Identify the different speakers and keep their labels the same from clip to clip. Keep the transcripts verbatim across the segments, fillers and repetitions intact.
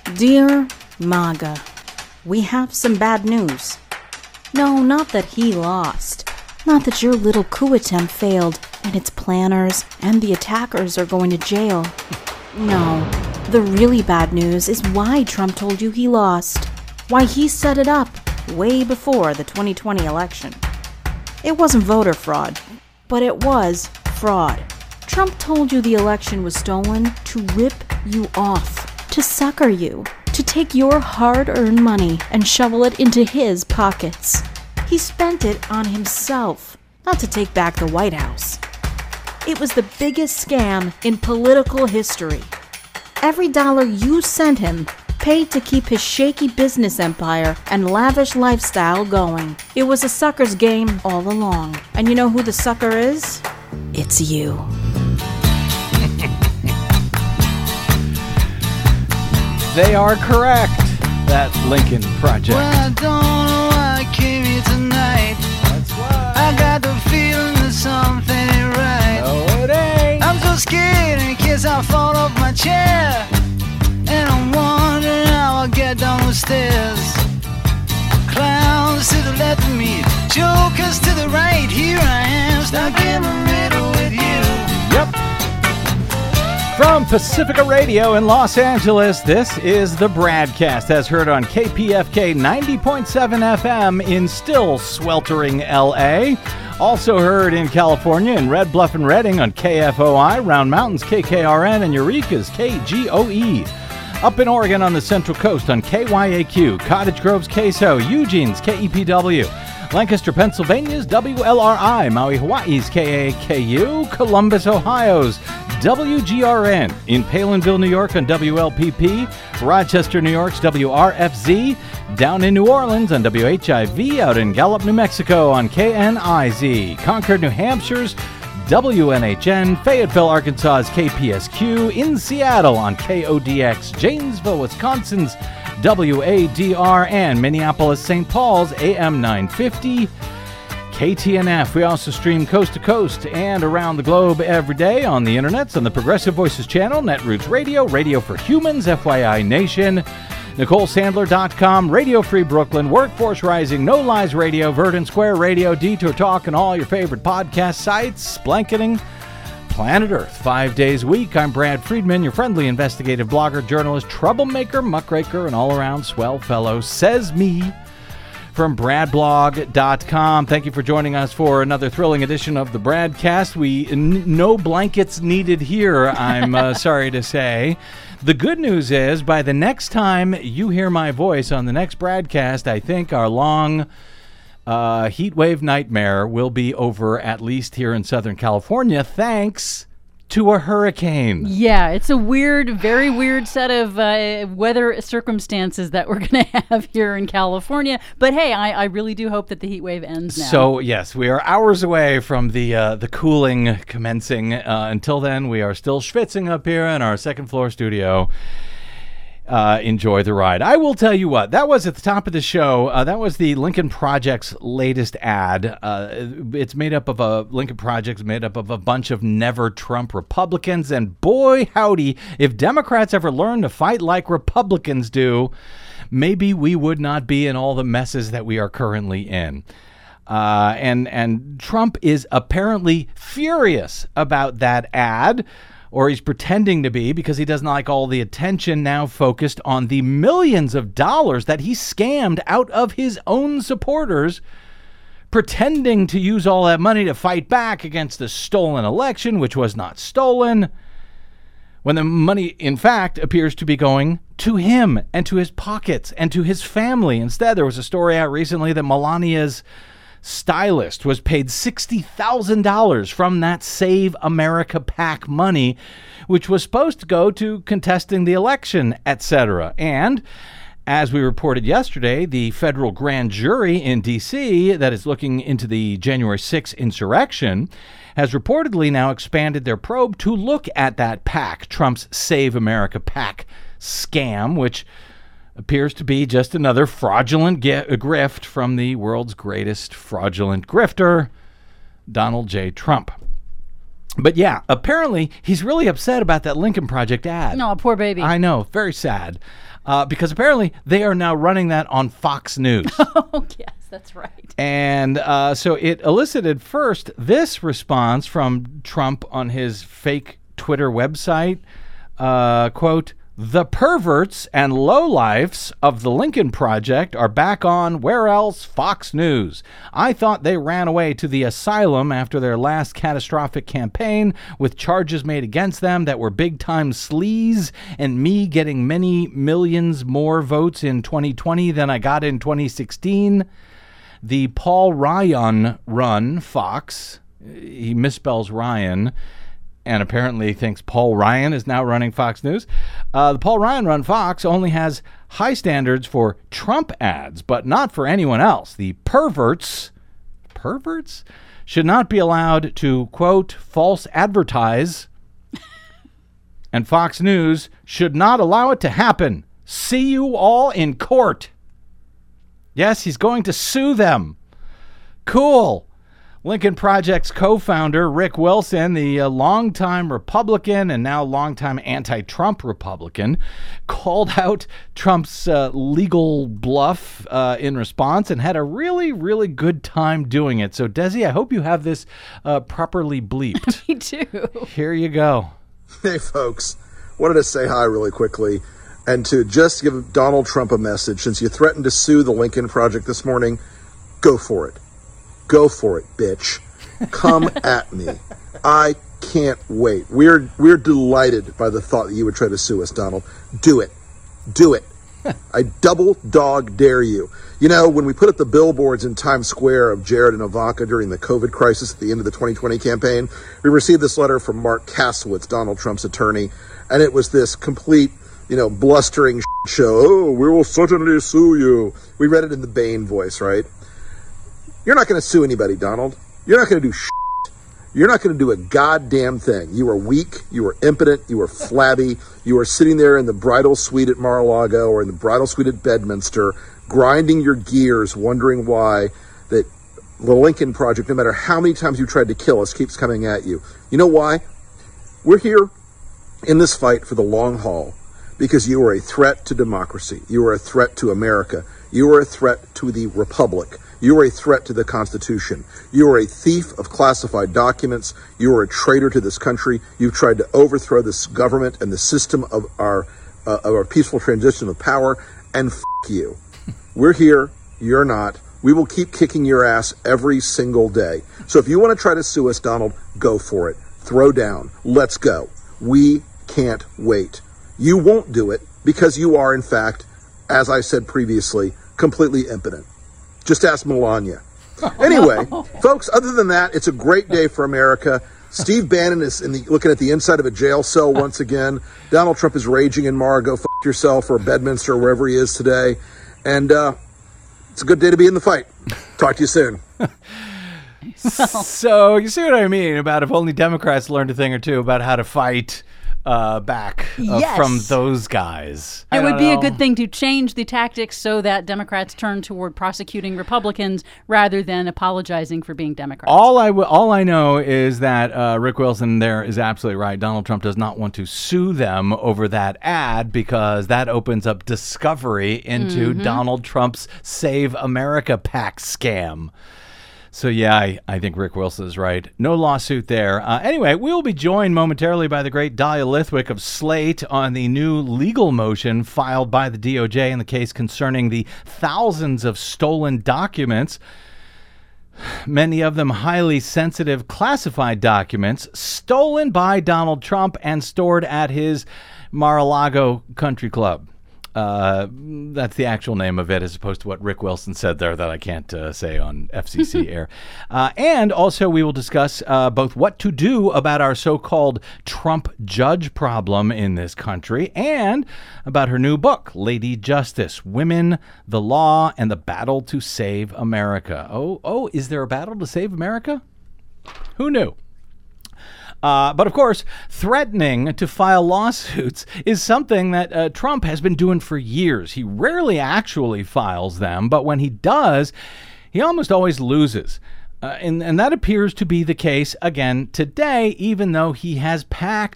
Speaker 1: Dear MAGA, we have some bad news. No, not that he lost. Not that your little coup attempt failed and its planners and the attackers are going to jail. No, the really bad news is why Trump told you he lost. Why he set it up way before the twenty twenty election. It wasn't voter fraud, but it was fraud. Trump told you the election was stolen to rip you off, to sucker you, to take your hard-earned money and shovel it into his pockets. He spent it on himself, not to take back the White House. It was the biggest scam in political history. Every dollar you sent him paid to keep his shaky business empire and lavish lifestyle going. It was a sucker's game all along. And you know who the sucker is? It's you.
Speaker 2: They are correct. That Lincoln Project.
Speaker 3: Well, I don't know why I came here tonight.
Speaker 2: That's why.
Speaker 3: I got the feeling that something ain't right.
Speaker 2: No, it ain't.
Speaker 3: I'm so scared in case I fall off my chair. And I'm wondering how I'll get down the stairs. Clowns to the left of me, jokers to the right. Here I am, stuck in the middle with you.
Speaker 2: Yep. From Pacifica Radio in Los Angeles, this is the Bradcast, as heard on K P F K ninety point seven F M in still sweltering L A. Also heard in California in Red Bluff and Redding on K F O I, Round Mountains K K R N, and Eureka's K G O E. Up in Oregon on the Central Coast on K Y A Q, Cottage Grove's K S O, Eugene's K E P W, Lancaster, Pennsylvania's W L R I, Maui, Hawaii's K A K U, Columbus, Ohio's W G R N, in Palinville, New York on W L P P, Rochester, New York's W R F Z, down in New Orleans on W H I V, out in Gallup, New Mexico on K N I Z, Concord, New Hampshire's W N H N, Fayetteville, Arkansas's K P S Q, in Seattle on K O D X, Janesville, Wisconsin's W A D R, and Minneapolis, Saint Paul's A M nine fifty, K T N F. We also stream coast to coast and around the globe every day on the internets on the Progressive Voices channel, Netroots Radio, Radio for Humans, F Y I Nation, Nicole Sandler dot com, Radio Free Brooklyn, Workforce Rising, No Lies Radio, Verdant Square Radio, Detour Talk, and all your favorite podcast sites, blanketing Planet Earth five days a week. I'm Brad Friedman, your friendly investigative blogger, journalist, troublemaker, muckraker, and all-around swell fellow, says me, from brad blog dot com. Thank you for joining us for another thrilling edition of the Bradcast. We n- no blankets needed here, I'm uh, sorry to say. The good news is, by the next time you hear my voice on the next Bradcast, I think our long uh, heat wave nightmare will be over, at least here in Southern California, thanks to a hurricane.
Speaker 4: Yeah, it's a weird, very weird set of uh, weather circumstances that we're going to have here in California. But hey, I, I really do hope that the heat wave ends now.
Speaker 2: So yes, we are hours away from the uh, the cooling commencing. Uh, until then, we are still schwitzing up here in our second floor studio. Uh, enjoy the ride. I will tell you what, that was at the top of the show. Uh, that was the Lincoln Project's latest ad. Uh, it's made up of a Lincoln Project's made up of a bunch of never Trump Republicans. And boy, howdy, if Democrats ever learn to fight like Republicans do, maybe we would not be in all the messes that we are currently in. Uh, and, and Trump is apparently furious about that ad. Or he's pretending to be, because he doesn't like all the attention now focused on the millions of dollars that he scammed out of his own supporters, pretending to use all that money to fight back against the stolen election, which was not stolen, when the money, in fact, appears to be going to him and to his pockets and to his family. Instead, there was a story out recently that Melania's stylist was paid sixty thousand dollars from that Save America PAC money, which was supposed to go to contesting the election, et cetera. And as we reported yesterday, the federal grand jury in D C that is looking into the January sixth insurrection has reportedly now expanded their probe to look at that PAC, Trump's Save America PAC scam, which appears to be just another fraudulent ge- grift from the world's greatest fraudulent grifter, Donald J. Trump. But yeah, apparently he's really upset about that Lincoln Project ad.
Speaker 4: No, poor baby.
Speaker 2: I know, very sad. uh, because apparently they are now running that on Fox News.
Speaker 4: Oh, yes, that's right.
Speaker 2: And uh, so it elicited first this response from Trump on his fake Twitter website, uh, quote, "The perverts and lowlifes of the Lincoln Project are back on, where else? Fox News. I thought they ran away to the asylum after their last catastrophic campaign with charges made against them that were big-time sleaze and me getting many millions more votes in twenty twenty than I got in twenty sixteen. The Paul Ryan run Fox," he misspells Ryan, and apparently thinks Paul Ryan is now running Fox News. Uh, the Paul Ryan run Fox only has high standards for Trump ads, but not for anyone else. The perverts, perverts, should not be allowed to, quote, false advertise, and Fox News should not allow it to happen. See you all in court. Yes, he's going to sue them. Cool. Lincoln Project's co-founder, Rick Wilson, the uh, longtime Republican and now longtime anti-Trump Republican, called out Trump's uh, legal bluff uh, in response and had a really, really good time doing it. So, Desi, I hope you have this uh, properly bleeped.
Speaker 4: Me too.
Speaker 2: Here you go.
Speaker 5: Hey, folks. Wanted to say hi really quickly and to just give Donald Trump a message. Since you threatened to sue the Lincoln Project this morning, go for it. Go for it, bitch. Come at me. I can't wait. We're we're delighted by the thought that you would try to sue us, Donald. Do it. Do it. I double dog dare you. You know, when we put up the billboards in Times Square of Jared and Ivanka during the COVID crisis at the end of the twenty twenty campaign, we received this letter from Mark Kasowitz, Donald Trump's attorney, and it was this complete, you know, blustering show. Oh, we will certainly sue you. We read it in the Bain voice, right? You're not going to sue anybody, Donald. You're not going to do shit. You're not going to do a goddamn thing. You are weak. You are impotent. You are flabby. You are sitting there in the bridal suite at Mar-a-Lago or in the bridal suite at Bedminster, grinding your gears, wondering why that the Lincoln Project, no matter how many times you tried to kill us, keeps coming at you. You know why? We're here in this fight for the long haul because you are a threat to democracy. You are a threat to America. You are a threat to the Republic. You are a threat to the Constitution. You are a thief of classified documents. You are a traitor to this country. You've tried to overthrow this government and the system of our uh, of our peaceful transition of power. And f*** you. We're here. You're not. We will keep kicking your ass every single day. So if you want to try to sue us, Donald, go for it. Throw down. Let's go. We can't wait. You won't do it because you are, in fact, as I said previously, completely impotent. Just ask Melania. Anyway, folks, other than that, it's a great day for America. Steve Bannon is in the, looking at the inside of a jail cell once again. Donald Trump is raging in Mar. Go f*** yourself, or Bedminster, or wherever he is today. And uh, it's a good day to be in the fight. Talk to you soon.
Speaker 2: So you see what I mean about if only Democrats learned a thing or two about how to fight uh, back uh,
Speaker 4: Yes.
Speaker 2: from those guys.
Speaker 4: It
Speaker 2: I
Speaker 4: would
Speaker 2: don't
Speaker 4: be
Speaker 2: know.
Speaker 4: a good thing to change the tactics so that Democrats turn toward prosecuting Republicans rather than apologizing for being Democrats.
Speaker 2: All I, w- all I know is that uh, Rick Wilson there is absolutely right. Donald Trump does not want to sue them over that ad because that opens up discovery into
Speaker 4: Mm-hmm.
Speaker 2: Donald Trump's Save America PAC scam. So, yeah, I, I think Rick Wilson is right. No lawsuit there. Uh, anyway, we will be joined momentarily by the great Dahlia Lithwick of Slate on the new legal motion filed by the D O J in the case concerning the thousands of stolen documents, many of them highly sensitive classified documents, stolen by Donald Trump and stored at his Mar-a-Lago country club. Uh, that's the actual name of it, as opposed to what Rick Wilson said there that I can't uh, say on F C C air. Uh, and also we will discuss uh, both what to do about our so-called Trump judge problem in this country and about her new book, Lady Justice, Women, the Law, and the Battle to Save America. Oh, oh, is there a battle to save America? Who knew? Uh, but of course, threatening to file lawsuits is something that uh, Trump has been doing for years. He rarely actually files them, but when he does, he almost always loses. Uh, and, and that appears to be the case again today, even though he has packed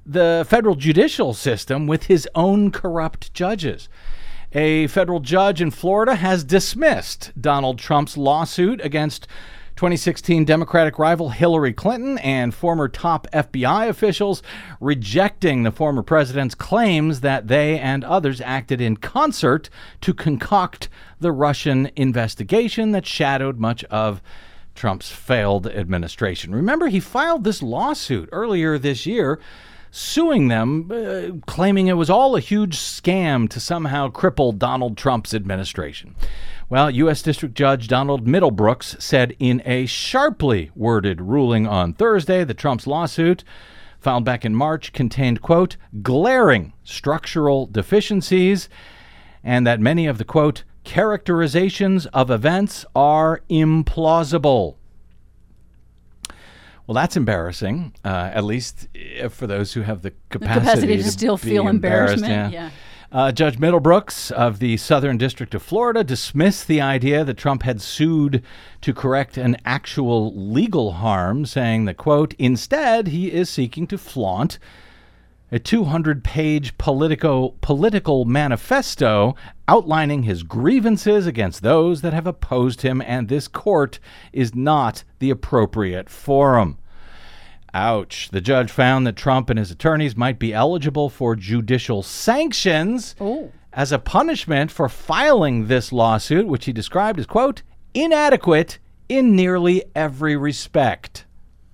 Speaker 2: the federal judicial system with his own corrupt judges. A federal judge in Florida has dismissed Donald Trump's lawsuit against twenty sixteen Democratic rival Hillary Clinton and former top F B I officials, rejecting the former president's claims that they and others acted in concert to concoct the Russian investigation that shadowed much of Trump's failed administration. Remember, he filed this lawsuit earlier this year, suing them, uh, claiming it was all a huge scam to somehow cripple Donald Trump's administration. Well, U S District Judge Donald Middlebrooks said in a sharply worded ruling on Thursday that Trump's lawsuit, filed back in March, contained, quote, glaring structural deficiencies, and that many of the, quote, characterizations of events are implausible. Well, that's embarrassing, uh, at least for those who have the capacity,
Speaker 4: the capacity to,
Speaker 2: to
Speaker 4: still feel embarrassment. Yeah.
Speaker 2: yeah. Uh, Judge Middlebrooks of the Southern District of Florida dismissed the idea that Trump had sued to correct an actual legal harm, saying that, quote, instead, he is seeking to flaunt a two hundred page politico, political manifesto outlining his grievances against those that have opposed him, and this court is not the appropriate forum. Ouch. The judge found that Trump and his attorneys might be eligible for judicial sanctions
Speaker 4: oh.
Speaker 2: as a punishment for filing this lawsuit, which he described as, quote, inadequate in nearly every respect.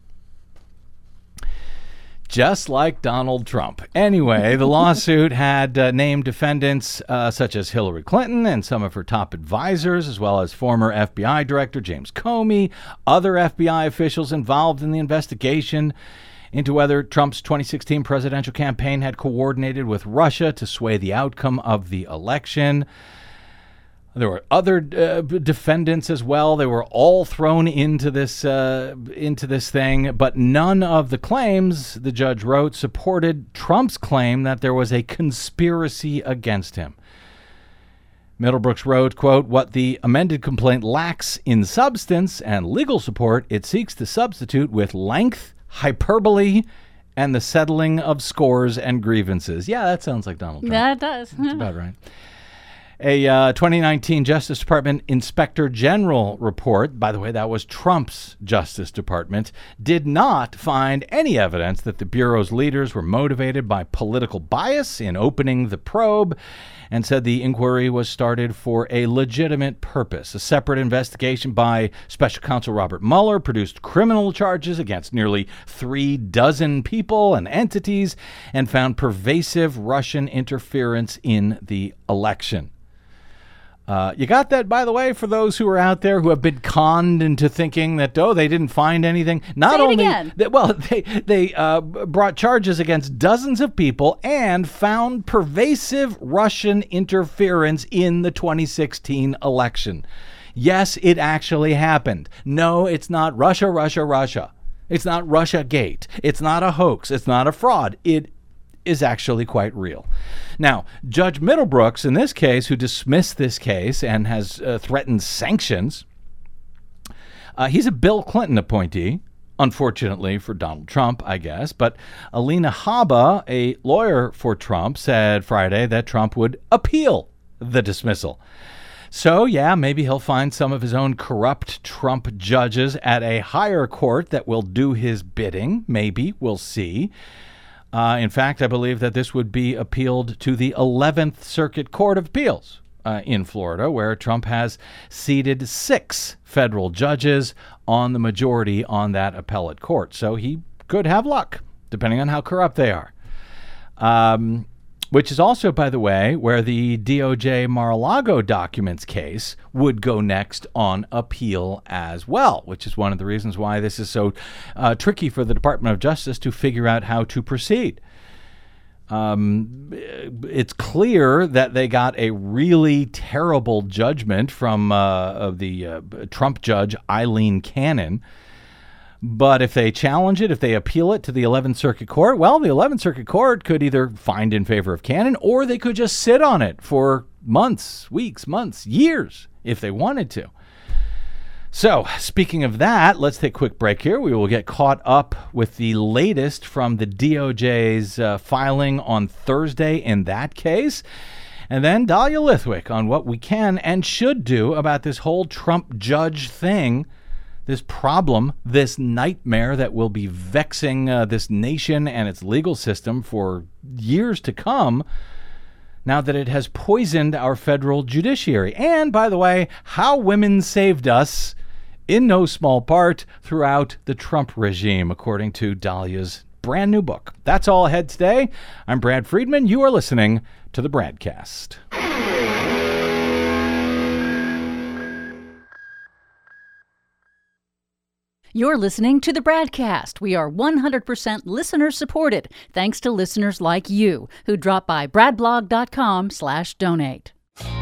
Speaker 2: Just like Donald Trump. Anyway, the lawsuit had uh, named defendants uh, such as Hillary Clinton and some of her top advisors, as well as former F B I Director James Comey, other F B I officials involved in the investigation into whether Trump's twenty sixteen presidential campaign had coordinated with Russia to sway the outcome of the election. There were other uh, defendants as well. They were all thrown into this uh, into this thing, but none of the claims, the judge wrote, supported Trump's claim that there was a conspiracy against him. Middlebrooks wrote, quote, what the amended complaint lacks in substance and legal support, it seeks to substitute with length, hyperbole, and the settling of scores and grievances. Yeah, that sounds like Donald Trump.
Speaker 4: That does.
Speaker 2: That's about right. A uh, twenty nineteen Justice Department Inspector General report, by the way, that was Trump's Justice Department, did not find any evidence that the Bureau's leaders were motivated by political bias in opening the probe, and said the inquiry was started for a legitimate purpose. A separate investigation by Special Counsel Robert Mueller produced criminal charges against nearly three dozen people and entities and found pervasive Russian interference in the election. Uh, you got that, by the way, for those who are out there who have been conned into thinking that, oh, they didn't find anything. Not
Speaker 4: Say it
Speaker 2: only
Speaker 4: again.
Speaker 2: that, well, they they uh, brought charges against dozens of people and found pervasive Russian interference in the twenty sixteen election. Yes, it actually happened. No, it's not Russia, Russia, Russia. It's not Russiagate. It's not a hoax. It's not a fraud. It is actually quite real. Now, Judge Middlebrooks, in this case, who dismissed this case and has uh, threatened sanctions, uh, he's a Bill Clinton appointee, unfortunately for Donald Trump, I guess. But Alina Habba, a lawyer for Trump, said Friday that Trump would appeal the dismissal. So, yeah, maybe he'll find some of his own corrupt Trump judges at a higher court that will do his bidding. Maybe. We'll see. Uh, in fact, I believe that this would be appealed to the eleventh Circuit Court of Appeals uh, in Florida, where Trump has seated six federal judges on the majority on that appellate court. So he could have luck, depending on how corrupt they are. Um, which is also, by the way, where the D O J Mar-a-Lago documents case would go next on appeal as well, which is one of the reasons why this is so uh, tricky for the Department of Justice to figure out how to proceed. Um, it's clear that they got a really terrible judgment from uh, of the uh, Trump judge Eileen Cannon. But if they challenge it, if they appeal it to the eleventh Circuit Court, well, the eleventh Circuit Court could either find in favor of Cannon, or they could just sit on it for months, weeks, months, years, if they wanted to. So, speaking of that, let's take a quick break here. We will get caught up with the latest from the D O J's uh, filing on Thursday in that case. And then Dahlia Lithwick on what we can and should do about this whole Trump judge thing, this problem, this nightmare that will be vexing uh, this nation and its legal system for years to come, now that it has poisoned our federal judiciary. And, by the way, how women saved us, in no small part, throughout the Trump regime, according to Dahlia's brand new book. That's all ahead today. I'm Brad Friedman. You are listening to the Bradcast.
Speaker 4: You're listening to the Bradcast. We are one hundred percent listener supported, thanks to listeners like you who drop by bradblog.com slash donate.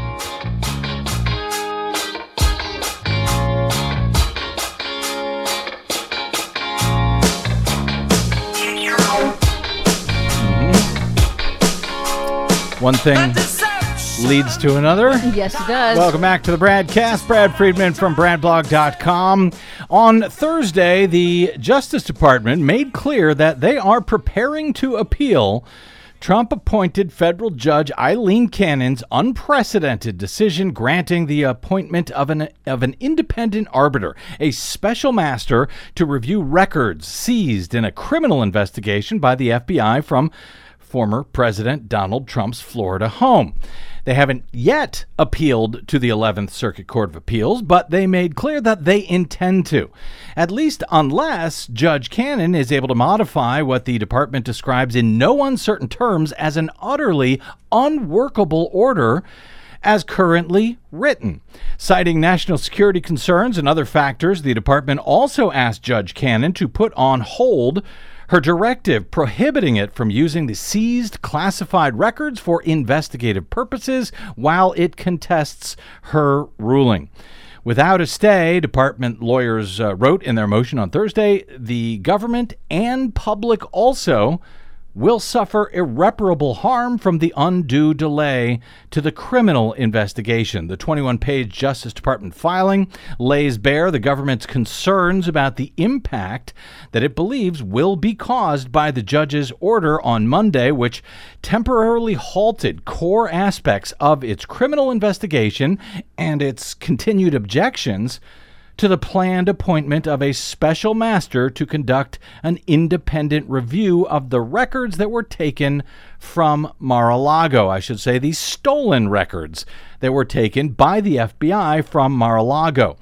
Speaker 2: One thing leads to another.
Speaker 4: Yes, it does.
Speaker 2: Welcome back to the Bradcast. Brad Friedman from bradblog dot com. On Thursday, the Justice Department made clear that they are preparing to appeal Trump-appointed federal judge Aileen Cannon's unprecedented decision granting the appointment of an of an independent arbiter, a special master to review records seized in a criminal investigation by the F B I from former President Donald Trump's Florida home. They haven't yet appealed to the eleventh Circuit Court of Appeals, but they made clear that they intend to, at least unless Judge Cannon is able to modify what the department describes in no uncertain terms as an utterly unworkable order as currently written. Citing national security concerns and other factors, the department also asked Judge Cannon to put on hold her directive prohibiting it from using the seized classified records for investigative purposes while it contests her ruling. Without a stay, department lawyers uh, wrote in their motion on Thursday, the government and public also will suffer irreparable harm from the undue delay to the criminal investigation. The twenty-one page Justice Department filing lays bare the government's concerns about the impact that it believes will be caused by the judge's order on Monday, which temporarily halted core aspects of its criminal investigation and its continued objections to the planned appointment of a special master to conduct an independent review of the records that were taken from Mar-a-Lago. I should say the stolen records that were taken by the F B I from Mar-a-Lago.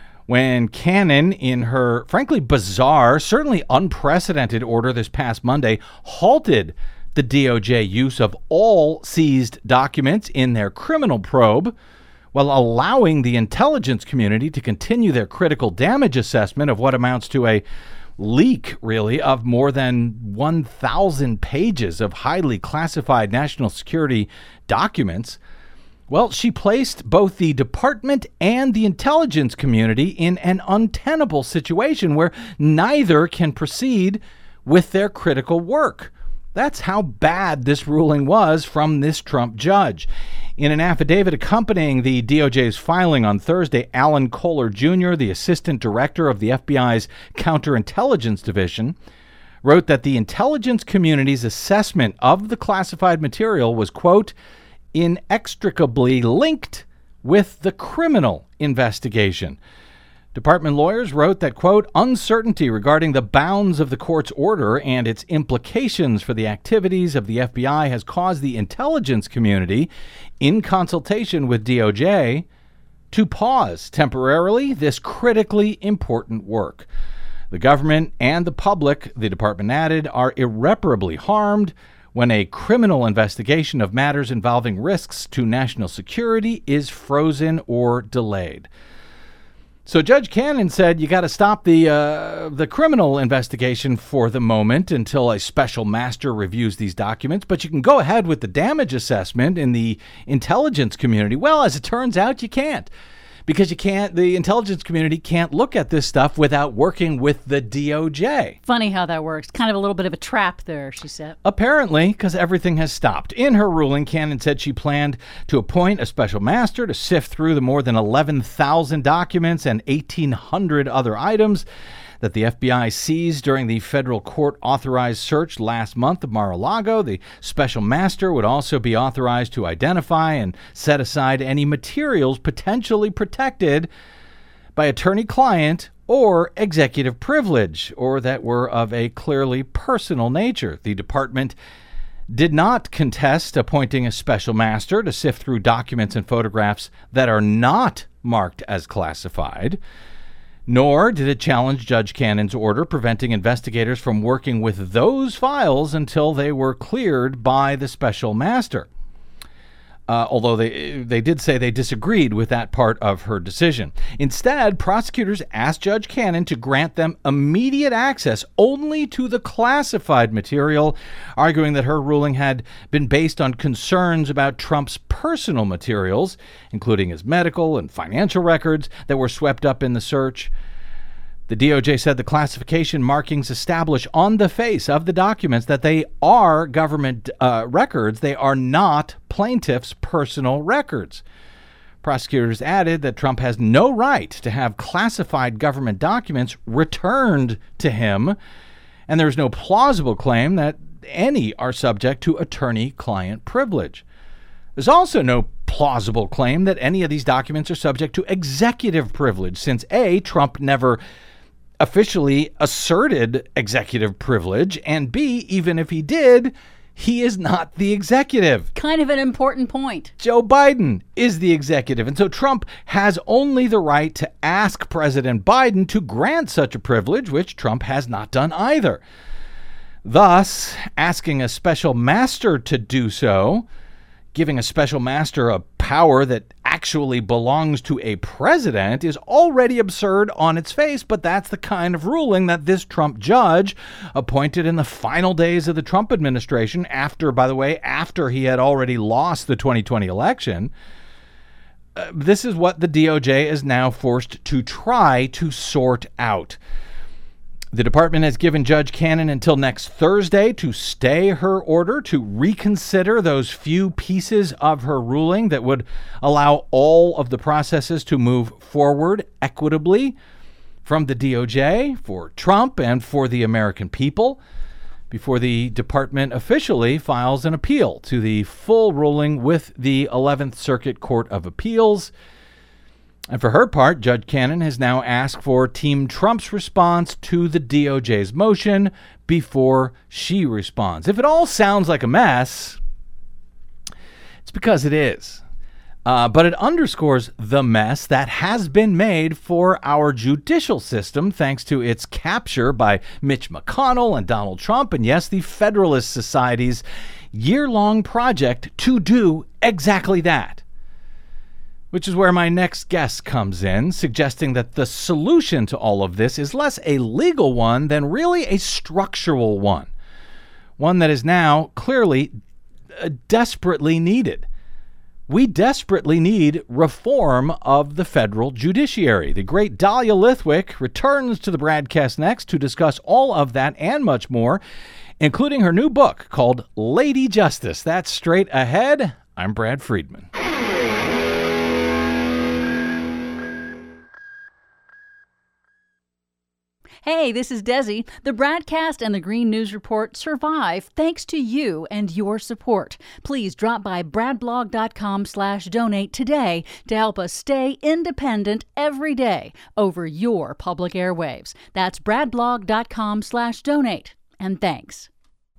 Speaker 2: When Cannon, in her frankly bizarre, certainly unprecedented order this past Monday, halted the D O J use of all seized documents in their criminal probe, while allowing the intelligence community to continue their critical damage assessment of what amounts to a leak, really, of more than one thousand pages of highly classified national security documents. Well, she placed both the department and the intelligence community in an untenable situation where neither can proceed with their critical work. That's how bad this ruling was from this Trump judge. In an affidavit accompanying the D O J's filing on Thursday, Alan Kohler Junior, the assistant director of the F B I's Counterintelligence Division, wrote that the intelligence community's assessment of the classified material was, quote, inextricably linked with the criminal investigation. Department lawyers wrote that, quote, uncertainty regarding the bounds of the court's order and its implications for the activities of the F B I has caused the intelligence community, in consultation with D O J, to pause temporarily this critically important work. The government and the public, the department added, are irreparably harmed when a criminal investigation of matters involving risks to national security is frozen or delayed. So Judge Cannon said you got to stop the uh, the criminal investigation for the moment until a special master reviews these documents, but you can go ahead with the damage assessment in the intelligence community. Well, as it turns out, you can't, because you can't, the intelligence community can't look at this stuff without working with the D O J.
Speaker 4: Funny how that works. Kind of a little bit of a trap there, she said.
Speaker 2: Apparently, because everything has stopped. In her ruling, Cannon said she planned to appoint a special master to sift through the more than eleven thousand documents and eighteen hundred other items that the F B I seized during the federal court-authorized search last month of Mar-a-Lago. The special master would also be authorized to identify and set aside any materials potentially protected by attorney-client or executive privilege, or that were of a clearly personal nature. The department did not contest appointing a special master to sift through documents and photographs that are not marked as classified, nor did it challenge Judge Cannon's order preventing investigators from working with those files until they were cleared by the special master. Uh, although they they did say they disagreed with that part of her decision. Instead, prosecutors asked Judge Cannon to grant them immediate access only to the classified material, arguing that her ruling had been based on concerns about Trump's personal materials, including his medical and financial records that were swept up in the search. The D O J said the classification markings establish on the face of the documents that they are government uh, records. They are not plaintiff's personal records. Prosecutors added that Trump has no right to have classified government documents returned to him, and there is no plausible claim that any are subject to attorney-client privilege. There's also no plausible claim that any of these documents are subject to executive privilege, since A, Trump never officially asserted executive privilege, and B, even if he did, he is not the executive.
Speaker 4: Kind of an important point.
Speaker 2: Joe Biden is the executive, and so Trump has only the right to ask President Biden to grant such a privilege, which Trump has not done either. Thus, asking a special master to do so, giving a special master a power that actually belongs to a president, is already absurd on its face, but that's the kind of ruling that this Trump judge appointed in the final days of the Trump administration, after, by the way, after he had already lost the twenty twenty election. Uh, this is what the D O J is now forced to try to sort out. The department has given Judge Cannon until next Thursday to stay her order, to reconsider those few pieces of her ruling that would allow all of the processes to move forward equitably from the D O J for Trump and for the American people, before the department officially files an appeal to the full ruling with the eleventh Circuit Court of Appeals. And for her part, Judge Cannon has now asked for Team Trump's response to the D O J's motion before she responds. If it all sounds like a mess, it's because it is. Uh, but it underscores the mess that has been made for our judicial system thanks to its capture by Mitch McConnell and Donald Trump, and yes, the Federalist Society's year-long project to do exactly that. Which is where my next guest comes in, suggesting that the solution to all of this is less a legal one than really a structural one. One that is now clearly uh, desperately needed. We desperately need reform of the federal judiciary. The great Dahlia Lithwick returns to the broadcast next to discuss all of that and much more, including her new book called Lady Justice. That's straight ahead. I'm Brad Friedman.
Speaker 4: Hey, this is Desi. The Bradcast and the Green News Report survive thanks to you and your support. Please drop by bradblog.com slash donate today to help us stay independent every day over your public airwaves. That's bradblog.com slash donate. And thanks.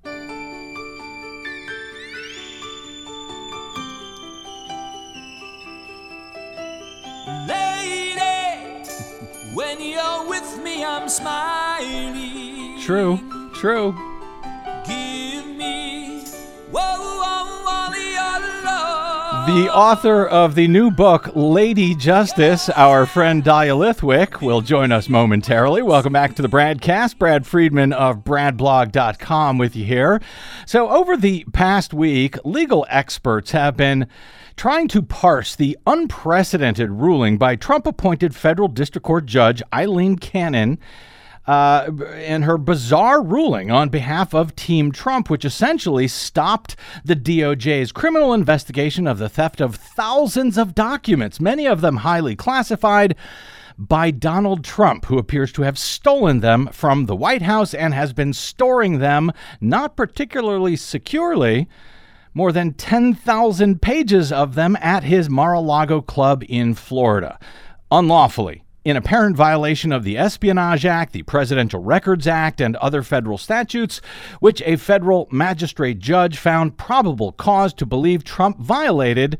Speaker 6: When you're with me, I'm smiling.
Speaker 2: True, true.
Speaker 6: Give me whoa, whoa, all your love.
Speaker 2: The author of the new book, Lady Justice, our friend Dahlia Lithwick, will join us momentarily. Welcome back to the Bradcast. Brad Friedman of brad blog dot com with you here. So over the past week, legal experts have been trying to parse the unprecedented ruling by Trump-appointed federal district court judge Aileen Cannon Uh, and her bizarre ruling on behalf of Team Trump, which essentially stopped the D O J's criminal investigation of the theft of thousands of documents, many of them highly classified, by Donald Trump, who appears to have stolen them from the White House and has been storing them, not particularly securely, more than ten thousand pages of them at his Mar-a-Lago club in Florida, unlawfully, in apparent violation of the Espionage Act, the Presidential Records Act, and other federal statutes, which a federal magistrate judge found probable cause to believe Trump violated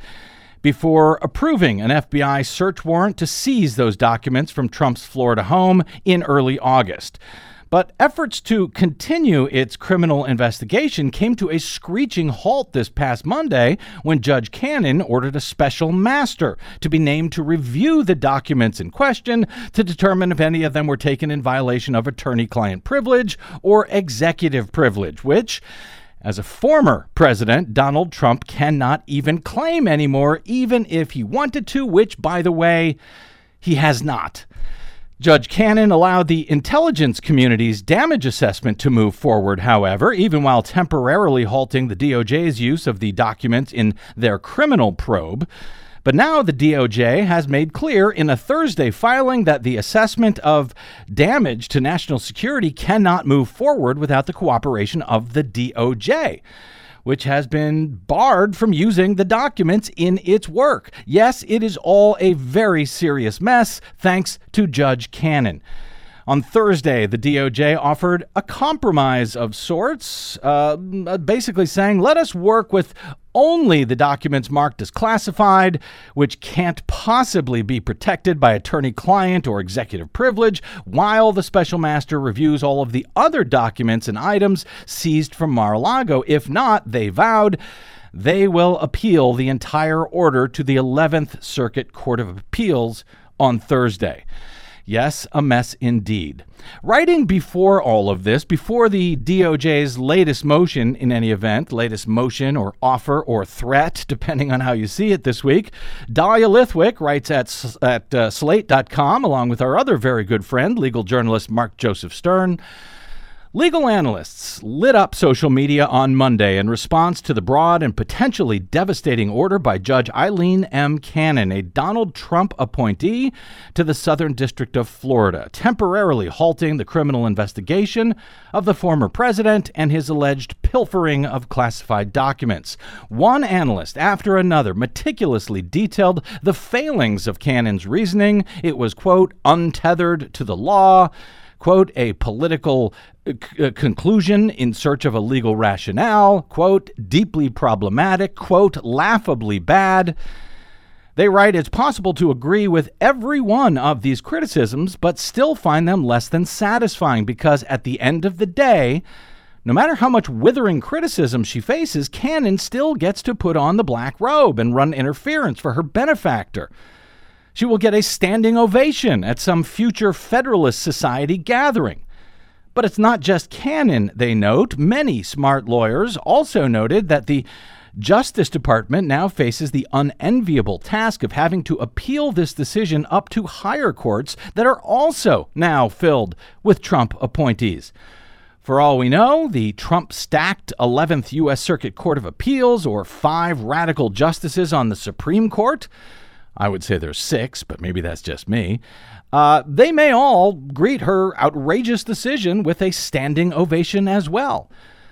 Speaker 2: before approving an F B I search warrant to seize those documents from Trump's Florida home in early August. But efforts to continue its criminal investigation came to a screeching halt this past Monday when Judge Cannon ordered a special master to be named to review the documents in question to determine if any of them were taken in violation of attorney-client privilege or executive privilege, which, as a former president, Donald Trump cannot even claim anymore, even if he wanted to, which, by the way, he has not. Judge Cannon allowed the intelligence community's damage assessment to move forward, however, even while temporarily halting the D O J's use of the documents in their criminal probe. But now the D O J has made clear in a Thursday filing that the assessment of damage to national security cannot move forward without the cooperation of the D O J, which has been barred from using the documents in its work. Yes, it is all a very serious mess, thanks to Judge Cannon. On Thursday, the D O J offered a compromise of sorts, uh, basically saying, let us work with only the documents marked as classified, which can't possibly be protected by attorney-client or executive privilege, while the special master reviews all of the other documents and items seized from Mar-a-Lago. If not, they vowed, they will appeal the entire order to the eleventh Circuit Court of Appeals on Thursday. Yes, a mess indeed. Writing before all of this, before the D O J's latest motion in any event, latest motion or offer or threat, depending on how you see it this week, Dahlia Lithwick writes at, at uh, slate dot com, along with our other very good friend, legal journalist Mark Joseph Stern. Legal analysts lit up social media on Monday in response to the broad and potentially devastating order by Judge Aileen M. Cannon, a Donald Trump appointee to the Southern District of Florida, temporarily halting the criminal investigation of the former president and his alleged pilfering of classified documents. One analyst after another meticulously detailed the failings of Cannon's reasoning. It was, quote, untethered to the law, quote, a political c- conclusion in search of a legal rationale, quote, deeply problematic, quote, laughably bad. They write, it's possible to agree with every one of these criticisms, but still find them less than satisfying because at the end of the day, no matter how much withering criticism she faces, Cannon still gets to put on the black robe and run interference for her benefactor. She will get a standing ovation at some future Federalist Society gathering. But it's not just Cannon, they note. Many smart lawyers also noted that the Justice Department now faces the unenviable task of having to appeal this decision up to higher courts that are also now filled with Trump appointees. For all we know, the Trump-stacked eleventh U S Circuit Court of Appeals, or five radical justices on the Supreme Court, I would say there's six, but maybe that's just me, uh, they may all greet her outrageous decision with a standing ovation as well.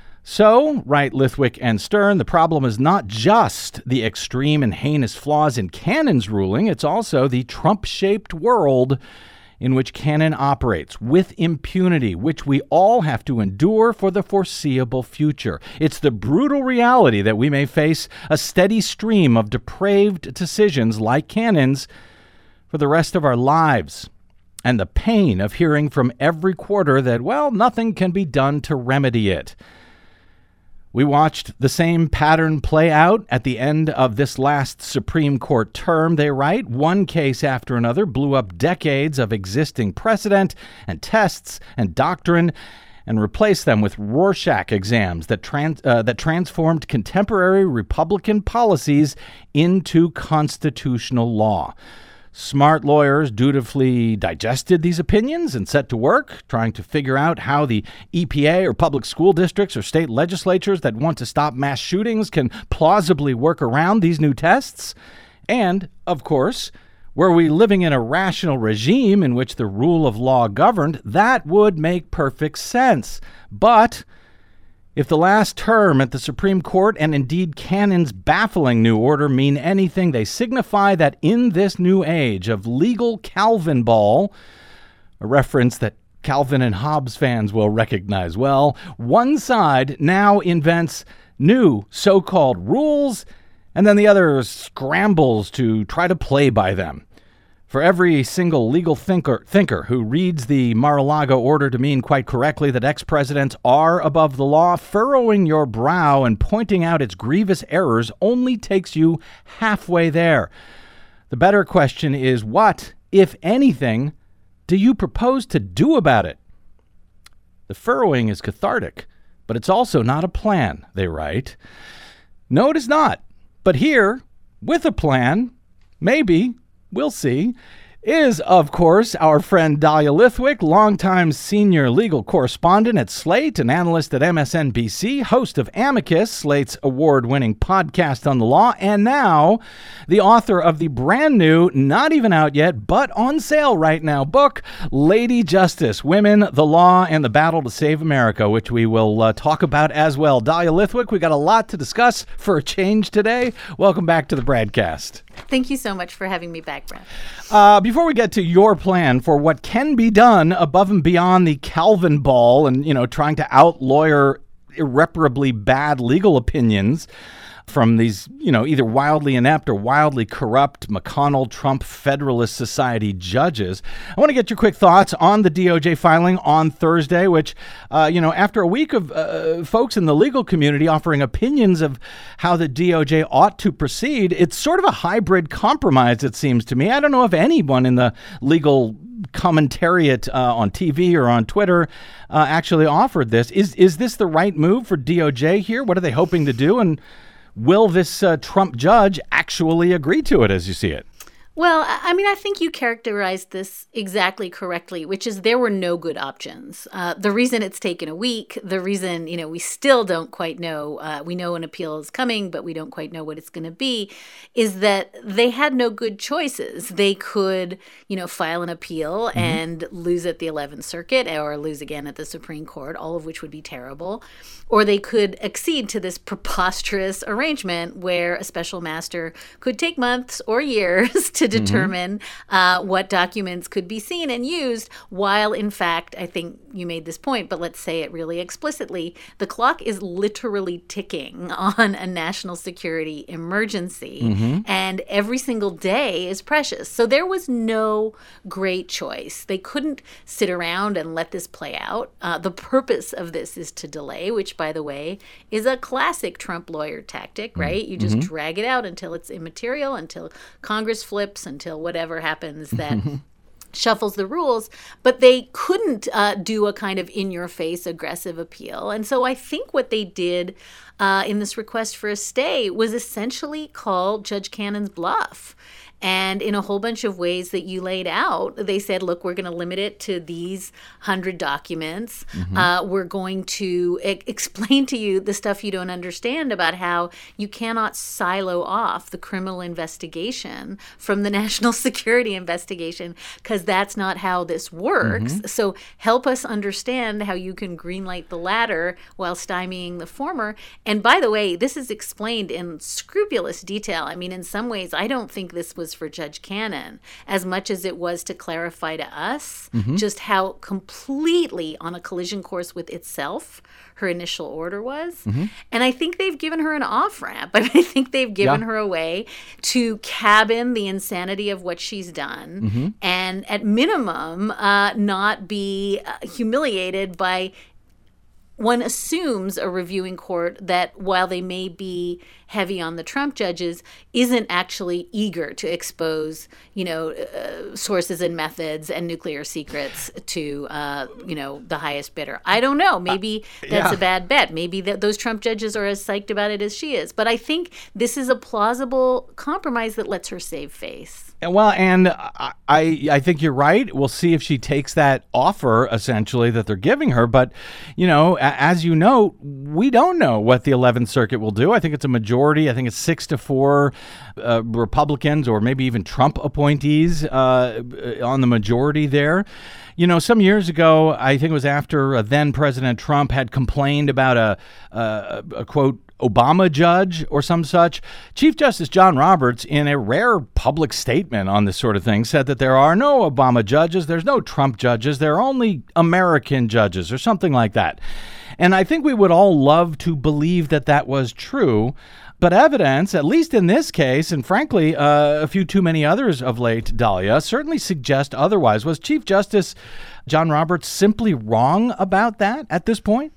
Speaker 2: So, write Lithwick and Stern, the problem is not just the extreme and heinous flaws in Cannon's ruling, it's also the Trump-shaped world in which Cannon operates with impunity, which we all have to endure for the foreseeable future. It's the brutal reality that we may face a steady stream of depraved decisions like Cannon's for the rest of our lives, and the pain of hearing from every quarter that, well, nothing can be done to remedy it. We watched the same pattern play out at the end of this last Supreme Court term, they write. One case after another blew up decades of existing precedent and tests and doctrine and replaced them with Rorschach exams that, trans- uh, that transformed contemporary Republican policies into constitutional law. Smart lawyers dutifully digested these opinions and set to work, trying to figure out how the E P A or public school districts or state legislatures that want to stop mass shootings can plausibly work around these new tests. And, of course, were we living in a rational regime in which the rule of law governed, that would make perfect sense. But if the last term at the Supreme Court and indeed Cannon's baffling new order mean anything, they signify that in this new age of legal Calvin ball, a reference that Calvin and Hobbes fans will recognize well, one side now invents new so-called rules, and then the other scrambles to try to play by them. For every single legal thinker thinker who reads the Mar-a-Lago order to mean quite correctly that ex-presidents are above the law, furrowing your brow and pointing out its grievous errors only takes you halfway there. The better question is, what, if anything, do you propose to do about it? The furrowing is cathartic, but it's also not a plan, they write. No, it is not. But here, with a plan, maybe, we'll see, is, of course, our friend Dahlia Lithwick, longtime senior legal correspondent at Slate, an analyst at M S N B C, host of Amicus, Slate's award-winning podcast on the law, and now the author of the brand new, not even out yet, but on sale right now, book, Lady Justice, Women, the Law, and the Battle to Save America, which we will uh, talk about as well. Dahlia Lithwick, we got a lot to discuss for a change today. Welcome back to the Bradcast.
Speaker 7: Thank you so much for having me back, Brad.
Speaker 2: Uh, before we get to your plan for what can be done above and beyond the Calvin ball and, you know, trying to out-lawyer irreparably bad legal opinions from these, you know, either wildly inept or wildly corrupt McConnell, Trump, Federalist Society judges, I want to get your quick thoughts on the D O J filing on Thursday, which, uh, you know, after a week of uh, folks in the legal community offering opinions of how the D O J ought to proceed, it's sort of a hybrid compromise, it seems to me. I don't know if anyone in the legal commentariat uh, on T V or on Twitter uh, actually offered this. Is, is this the right move for D O J here? What are they hoping to do? And will this uh, Trump judge actually agree to it as you see it?
Speaker 7: Well, I mean, I think you characterized this exactly correctly, which is there were no good options. Uh, the reason it's taken a week, the reason, you know, we still don't quite know, uh, we know an appeal is coming, but we don't quite know what it's going to be, is that they had no good choices. They could, you know, file an appeal mm-hmm. and lose at the eleventh Circuit or lose again at the Supreme Court, all of which would be terrible. Or they could accede to this preposterous arrangement where a special master could take months or years to determine mm-hmm. uh, what documents could be seen and used, while in fact, I think you made this point, but let's say it really explicitly, the clock is literally ticking on a national security emergency, mm-hmm. and every single day is precious. So there was no great choice. They couldn't sit around and let this play out. Uh, the purpose of this is to delay, which, by the way, is a classic Trump lawyer tactic, right? You just mm-hmm. drag it out until it's immaterial, until Congress flips, until whatever happens that shuffles the rules. But they couldn't uh, do a kind of in-your-face aggressive appeal. And so I think what they did uh, in this request for a stay was essentially call Judge Cannon's bluff. And in a whole bunch of ways that you laid out, they said, look, we're going to limit it to these hundred documents. Mm-hmm. Uh, we're going to e- explain to you the stuff you don't understand about how you cannot silo off the criminal investigation from the national security investigation, because that's not how this works. Mm-hmm. So help us understand how you can greenlight the latter while stymieing the former. And by the way, this is explained in scrupulous detail. I mean, in some ways, I don't think this was for Judge Cannon as much as it was to clarify to us mm-hmm. just how completely on a collision course with itself her initial order was. Mm-hmm. And I think they've given her an off-ramp. I mean, I think they've given yeah. her a way to cabin the insanity of what she's done mm-hmm. and at minimum uh, not be uh, humiliated by one assumes a reviewing court that while they may be heavy on the Trump judges, isn't actually eager to expose, you know, uh, sources and methods and nuclear secrets to, uh, you know, the highest bidder. I don't know. Maybe uh, that's yeah. a bad bet. Maybe that those Trump judges are as psyched about it as she is. But I think this is a plausible compromise that lets her save face.
Speaker 2: Well, and I, I think you're right. We'll see if she takes that offer, essentially, that they're giving her. But, you know, as you know, we don't know what the eleventh Circuit will do. I think it's a majority. I think it's six to four uh, Republicans or maybe even Trump appointees uh, on the majority there. You know, some years ago, I think it was after uh, then President Trump had complained about a, a, a quote, Obama judge or some such. Chief Justice John Roberts, in a rare public statement on this sort of thing, said that there are no Obama judges, there's no Trump judges, there are only American judges or something like that. And I think we would all love to believe that that was true. But evidence, at least in this case, and frankly, uh, a few too many others of late, Dahlia, certainly suggest otherwise. Was Chief Justice John Roberts simply wrong about that at this point?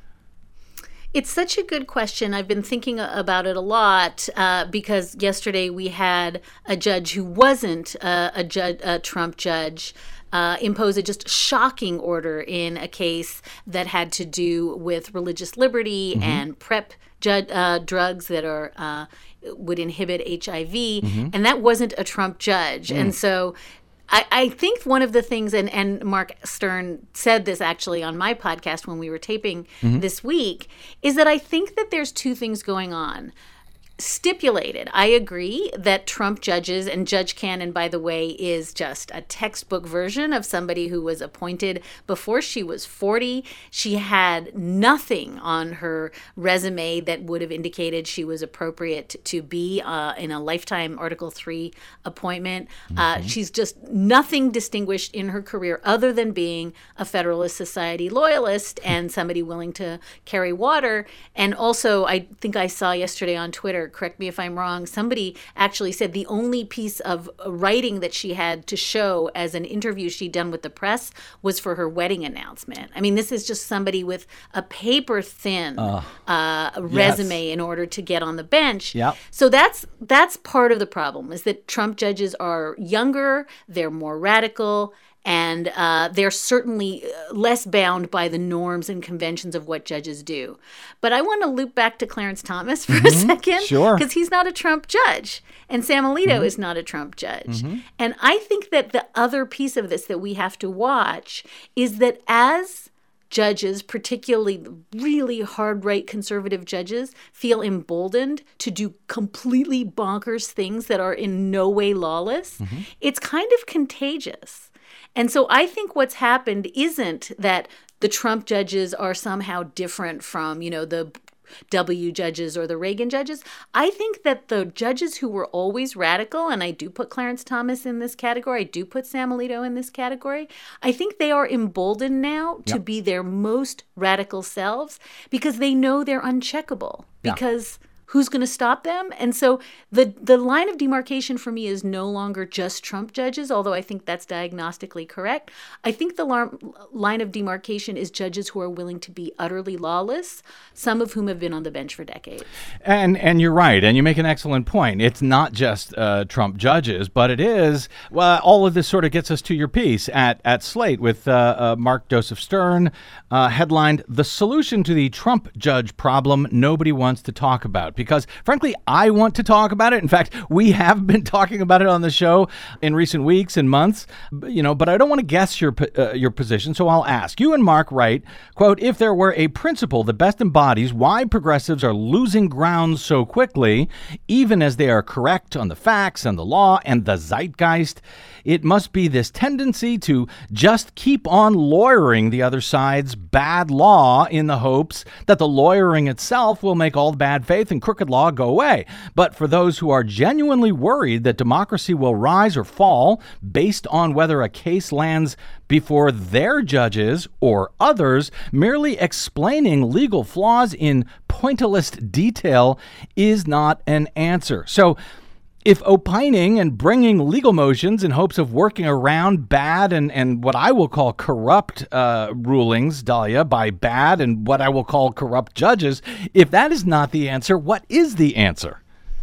Speaker 7: It's such a good question. I've been thinking about it a lot uh, because yesterday we had a judge who wasn't uh, a, judge, a Trump judge uh, impose a just shocking order in a case that had to do with religious liberty mm-hmm. and PrEP ju- uh, drugs that are uh, would inhibit H I V, mm-hmm. and that wasn't a Trump judge. Mm. And so I, I think one of the things, and, and Mark Stern said this actually on my podcast when we were taping mm-hmm. this week, is that I think that there's two things going on. Stipulated, I agree that Trump judges, and Judge Cannon, by the way, is just a textbook version of somebody who was appointed before she was forty. She had nothing on her resume that would have indicated she was appropriate to be uh, in a lifetime Article three appointment. Mm-hmm. Uh, she's just nothing distinguished in her career other than being a Federalist Society loyalist and somebody willing to carry water. And also, I think I saw yesterday on Twitter, correct me if I'm wrong, somebody actually said the only piece of writing that she had to show as an interview she'd done with the press was for her wedding announcement. I mean, this is just somebody with a paper-thin uh, uh, resume yes. in order to get on the bench.
Speaker 2: Yep.
Speaker 7: So that's that's part of the problem, is that Trump judges are younger, they're more radical, and uh, they're certainly less bound by the norms and conventions of what judges do. But I want to loop back to Clarence Thomas for mm-hmm. a second.
Speaker 2: Sure.
Speaker 7: Because he's not a Trump judge. And Sam Alito mm-hmm. is not a Trump judge. Mm-hmm. And I think that the other piece of this that we have to watch is that as judges, particularly really hard right conservative judges, feel emboldened to do completely bonkers things that are in no way lawless, mm-hmm. it's kind of contagious. And so I think what's happened isn't that the Trump judges are somehow different from, you know, the W judges or the Reagan judges. I think that the judges who were always radical, and I do put Clarence Thomas in this category, I do put Sam Alito in this category, I think they are emboldened now to yep. be their most radical selves because they know they're uncheckable. Yeah. Because who's going to stop them? And so the the line of demarcation for me is no longer just Trump judges, although I think that's diagnostically correct. I think the lar- line of demarcation is judges who are willing to be utterly lawless, some of whom have been on the bench for decades. And
Speaker 2: and you're right, and you make an excellent point. It's not just uh, Trump judges, but it is, well, all of this sort of gets us to your piece at, at Slate with uh, uh, Mark Joseph Stern, uh, headlined, "The Solution to the Trump Judge Problem Nobody Wants to Talk About." Because, frankly, I want to talk about it. In fact, we have been talking about it on the show in recent weeks and months, you know, but I don't want to guess your uh, your position, so I'll ask. You and Mark write, quote, "If there were a principle that best embodies why progressives are losing ground so quickly, even as they are correct on the facts and the law and the zeitgeist, it must be this tendency to just keep on lawyering the other side's bad law in the hopes that the lawyering itself will make all bad faith and crooked law go away. But for those who are genuinely worried that democracy will rise or fall based on whether a case lands before their judges or others, merely explaining legal flaws in pointillist detail is not an answer." So if opining and bringing legal motions in hopes of working around bad and, and what I will call corrupt uh, rulings, Dahlia, by bad and what I will call corrupt judges, if that is not the answer, what is the answer?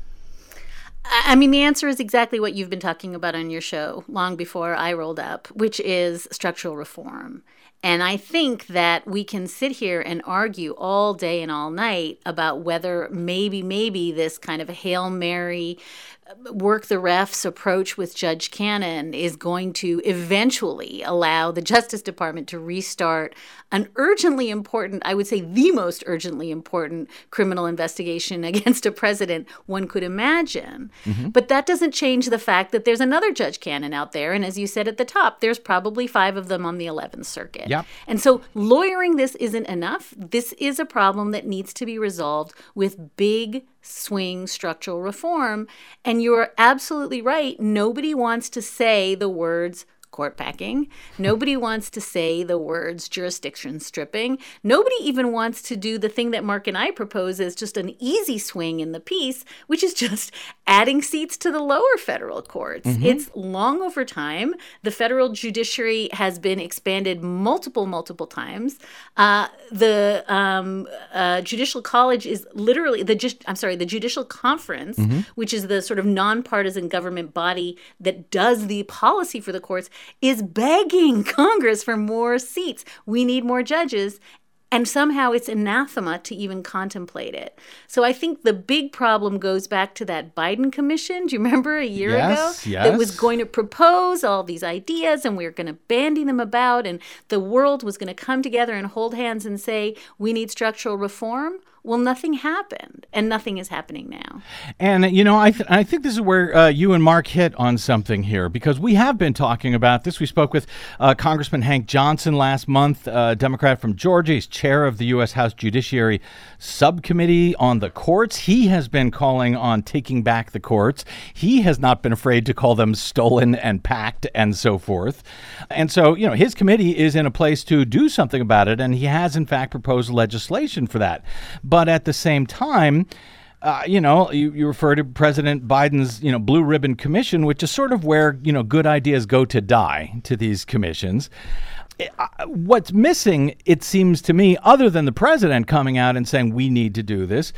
Speaker 7: I mean, the answer is exactly what you've been talking about on your show long before I rolled up, which is structural reform. And I think that we can sit here and argue all day and all night about whether maybe, maybe this kind of a Hail Mary, work the refs approach with Judge Cannon is going to eventually allow the Justice Department to restart an urgently important, I would say the most urgently important criminal investigation against a president one could imagine. Mm-hmm. But that doesn't change the fact that there's another Judge Cannon out there. And as you said at the top, there's probably five of them on the eleventh Circuit.
Speaker 2: Yep.
Speaker 7: And so lawyering this isn't enough. This is a problem that needs to be resolved with big swing structural reform. And you're absolutely right. Nobody wants to say the words court packing. Nobody wants to say the words jurisdiction stripping. Nobody even wants to do the thing that Mark and I propose as just an easy swing in the piece, which is just adding seats to the lower federal courts. Mm-hmm. It's long over time. The federal judiciary has been expanded multiple, multiple times. Uh, the um, uh, Judicial College is literally, the ju- I'm sorry, the Judicial Conference, mm-hmm. which is the sort of nonpartisan government body that does the policy for the courts, is begging Congress for more seats. We need more judges. And somehow it's anathema to even contemplate it. So I think the big problem goes back to that Biden commission. Do you remember a year
Speaker 2: yes,
Speaker 7: ago?
Speaker 2: Yes.
Speaker 7: That was going to propose all these ideas and we were going to bandy them about and the world was going to come together and hold hands and say, we need structural reform. Well, nothing happened, and nothing is happening now.
Speaker 2: And, you know, I th- I think this is where uh, you and Mark hit on something here, because we have been talking about this. We spoke with uh, Congressman Hank Johnson last month, uh, Democrat from Georgia. He's chair of the U S House Judiciary Subcommittee on the courts. He has been calling on taking back the courts. He has not been afraid to call them stolen and packed and so forth. And so, you know, his committee is in a place to do something about it, and he has, in fact, proposed legislation for that. But at the same time, uh, you know, you, you refer to President Biden's, you know, Blue Ribbon Commission, which is sort of where, you know, good ideas go to die to these commissions. Uh, what's missing, it seems to me, other than the president coming out and saying we need to do this,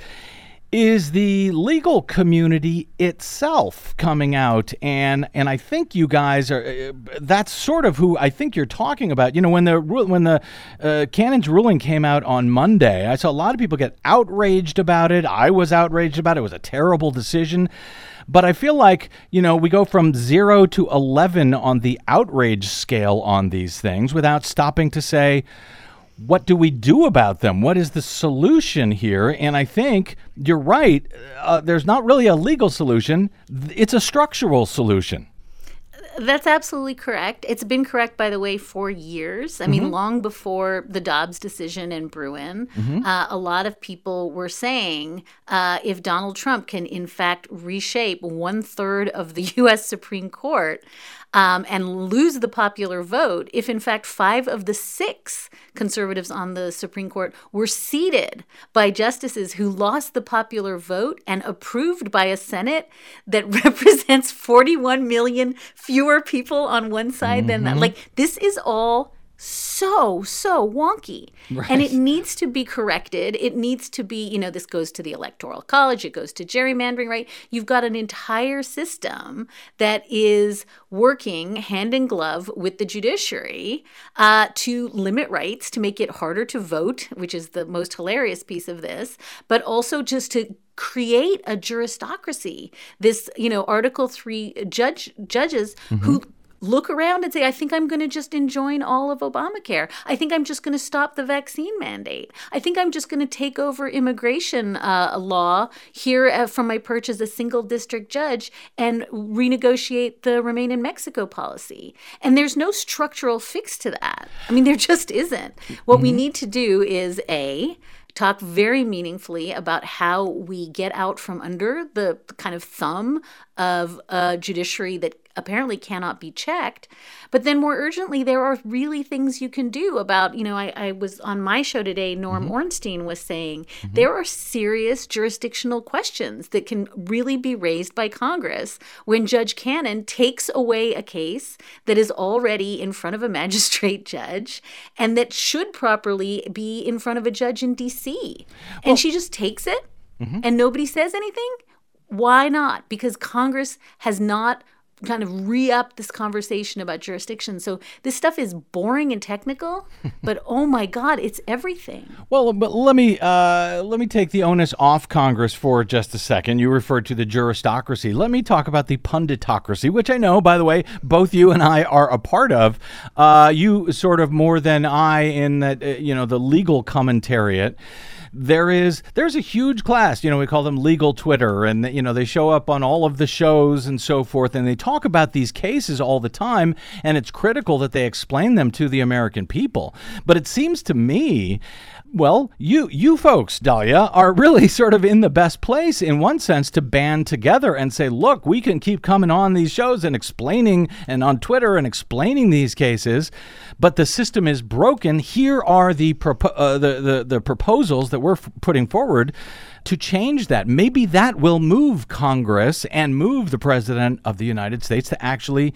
Speaker 2: is the legal community itself coming out. And and I think you guys are, that's sort of who I think you're talking about. You know, when the when the uh, Cannon's ruling came out on Monday, I saw a lot of people get outraged about it. I was outraged about it. It was a terrible decision. But I feel like, you know, we go from zero to eleven on the outrage scale on these things without stopping to say, what do we do about them? What is the solution here? And I think you're right. Uh, there's not really a legal solution. It's a structural solution.
Speaker 7: That's absolutely correct. It's been correct, by the way, for years. I mm-hmm. mean, long before the Dobbs decision in Bruin, mm-hmm. uh, a lot of people were saying uh, if Donald Trump can, in fact, reshape one third of the U S Supreme Court um, and lose the popular vote, if, in fact, five of the six conservatives on the Supreme Court were seated by justices who lost the popular vote and approved by a Senate that represents forty-one million fewer people on one side mm-hmm. than that. Like, this is all so, so wonky. Right. And it needs to be corrected. It needs to be, you know, this goes to the Electoral College. It goes to gerrymandering, right? You've got an entire system that is working hand in glove with the judiciary uh, to limit rights, to make it harder to vote, which is the most hilarious piece of this, but also just to create a juristocracy. This, you know, Article three judge judges mm-hmm. who look around and say, I think I'm going to just enjoin all of Obamacare. I think I'm just going to stop the vaccine mandate. I think I'm just going to take over immigration uh, law here uh, from my perch as a single district judge and renegotiate the Remain in Mexico policy. And there's no structural fix to that. I mean, there just isn't. What mm-hmm. we need to do is, A, talk very meaningfully about how we get out from under the kind of thumb of a judiciary that apparently cannot be checked. But then more urgently, there are really things you can do about, you know, I, I was on my show today, Norm mm-hmm. Ornstein was saying mm-hmm. there are serious jurisdictional questions that can really be raised by Congress when Judge Cannon takes away a case that is already in front of a magistrate judge and that should properly be in front of a judge in D C. And well, she just takes it mm-hmm. and nobody says anything. Why not? Because Congress has not kind of re-up this conversation about jurisdiction. So this stuff is boring and technical, but oh my God, it's everything.
Speaker 2: Well, but let me uh, let me take the onus off Congress for just a second. You referred to the juristocracy. Let me talk about the punditocracy, which I know, by the way, both you and I are a part of. Uh, you sort of more than I in that, uh, you know, the legal commentariat. There is, there's a huge class, you know, we call them legal Twitter, and, you know, they show up on all of the shows and so forth, and they talk about these cases all the time, and it's critical that they explain them to the American people. But it seems to me, well, you you folks, Dahlia, are really sort of in the best place in one sense to band together and say, look, we can keep coming on these shows and explaining and on Twitter and explaining these cases, but the system is broken. Here are the propo- uh, the, the the proposals that we're f- putting forward to change that. Maybe that will move Congress and move the President of the United States to actually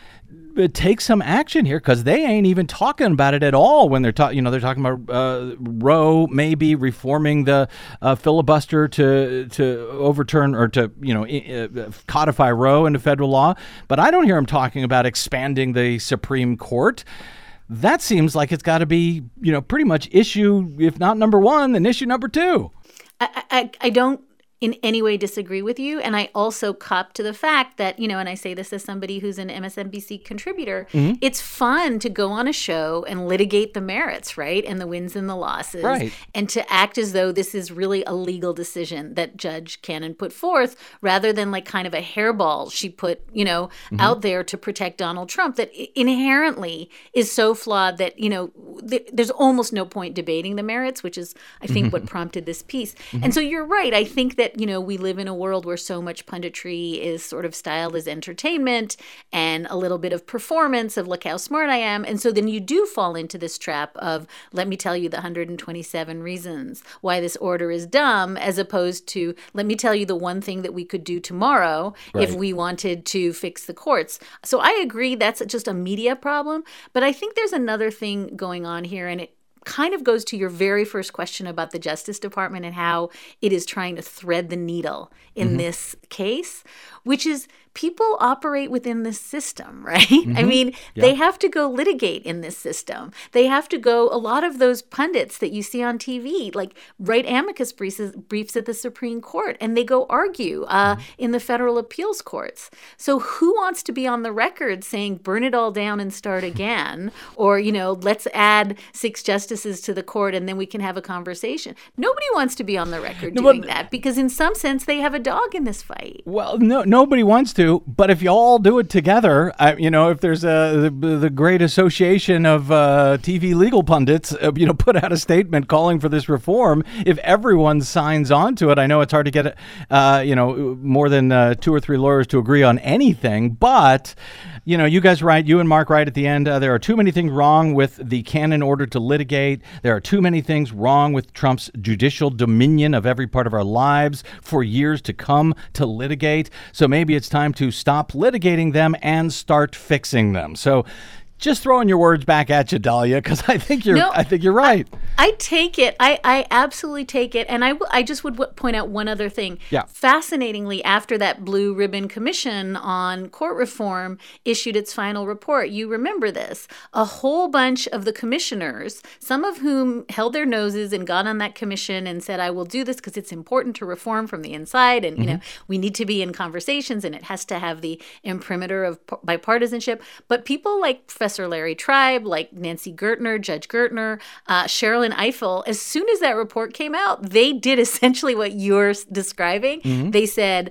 Speaker 2: take some action here, because they ain't even talking about it at all when they're talking. You know, they're talking about uh, Roe maybe reforming the uh, filibuster to to overturn or to you know uh, codify Roe into federal law. But I don't hear them talking about expanding the Supreme Court. That seems like it's got to be you know pretty much issue, if not number one, then issue number two.
Speaker 7: I I, I don't. in any way disagree with you. And I also cop to the fact that, you know, and I say this as somebody who's an M S N B C contributor, mm-hmm. it's fun to go on a show and litigate the merits, right? And the wins and the losses.
Speaker 2: Right.
Speaker 7: And to act as though this is really a legal decision that Judge Cannon put forth, rather than like kind of a hairball she put, you know, mm-hmm. out there to protect Donald Trump that inherently is so flawed that, you know, th- there's almost no point debating the merits, which is, I think, mm-hmm. what prompted this piece. Mm-hmm. And so you're right. I think that, you know, we live in a world where so much punditry is sort of styled as entertainment and a little bit of performance of look how smart I am. And so then you do fall into this trap of, let me tell you the one hundred twenty-seven reasons why this order is dumb, as opposed to, let me tell you the one thing that we could do tomorrow right. if we wanted to fix the courts. So I agree that's just a media problem. But I think there's another thing going on here, and it kind of goes to your very first question about the Justice Department and how it is trying to thread the needle in mm-hmm. this case, which is people operate within this system, right? Mm-hmm. I mean, yeah. they have to go litigate in this system. They have to go, a lot of those pundits that you see on T V, like write amicus briefs, briefs at the Supreme Court, and they go argue uh, mm-hmm. in the federal appeals courts. So who wants to be on the record saying, burn it all down and start again? Or, you know, let's add six justices to the court and then we can have a conversation. Nobody wants to be on the record no, doing but, that, because in some sense they have a dog in this fight.
Speaker 2: Well, no, nobody wants to. But if you all do it together, I, you know, if there's a the, the great association of uh, T V legal pundits, uh, you know, put out a statement calling for this reform, if everyone signs on to it, I know it's hard to get, uh, you know, more than uh, two or three lawyers to agree on anything. But, you know, you guys write, you and Mark write at the end, uh, there are too many things wrong with the Cannon order to litigate. There are too many things wrong with Trump's judicial dominion of every part of our lives for years to come to litigate. So maybe it's time to stop litigating them and start fixing them. So just throwing your words back at you, Dahlia, because I think you're no, I think you're right.
Speaker 7: I, I take it. I, I absolutely take it. And I, I just would w- point out one other thing.
Speaker 2: Yeah.
Speaker 7: Fascinatingly, after that Blue Ribbon Commission on court reform issued its final report, you remember this, a whole bunch of the commissioners, some of whom held their noses and got on that commission and said, I will do this because it's important to reform from the inside. And, mm-hmm. you know, we need to be in conversations and it has to have the imprimatur of bipartisanship. But people like Professor Larry Tribe, like Nancy Gertner, Judge Gertner, uh, Sherilyn Ifill, as soon as that report came out, they did essentially what you're describing. Mm-hmm. They said,